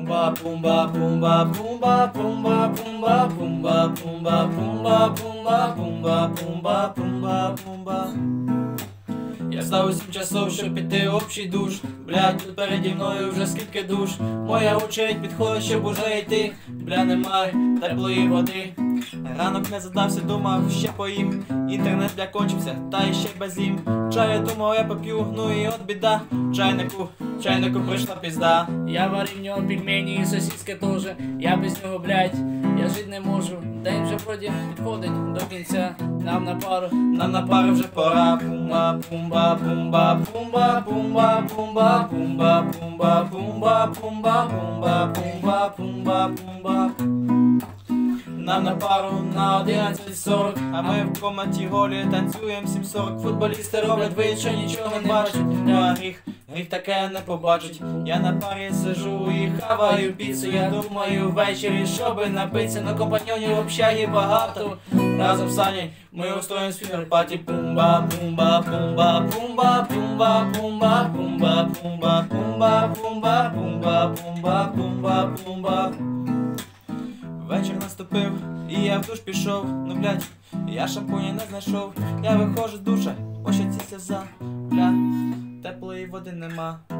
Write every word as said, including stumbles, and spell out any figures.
пумба, пумба, пумба, пумба, пумба, пумба, пумба, пумба, пумба, пумба, пумба, пумба, пумба, пумба. Я став сім часов, щоб піти в общий душ. Блядь, тут переді мною вже скільки душ. Моя очередь підходить, щоб уже йти. Бля, немає теплої води. Ранок не задався, думав, ще поїм. Інтернет бля кончився, та іще без їм. Чай я думав, я поп'ю, ну і от біда. Чайнику, чайнику прийшла пізда. Я варив в нього пельмені і сосиски теж. Я без нього, блядь, я жить не можу. День вже вроді підходить до кінця. Нам на пару, нам на пару вже пора. Пумба, пумба, пумба, пумба, пумба, пумба, пумба, пумба, пумба, пумба, пумба, пумба, пумба, пумба. Нам на пару на одинадцять сорок, а ми в комнаті голі танцюємо сім сорок. Футболісти роблять вид, що нічого не бачать. А гріх, гріх таке не побачить. Я на парі сижу і хаваю піцу. Я думаю ввечері, щоби напитися. На компаньйонів в общагі багато. Разом з Саней ми устроїмо свінгер-паті. Пумба, пумба, пумба, пумба, пумба, пумба, пумба, пумба, пумба, пумба, пумба, пумба, пумба, пумба. Вечір наступив, і я в душ пішов. Ну блядь, я шампуня не знайшов. Я виходжу з душа, по щоці сльоза. Бля, теплої води нема.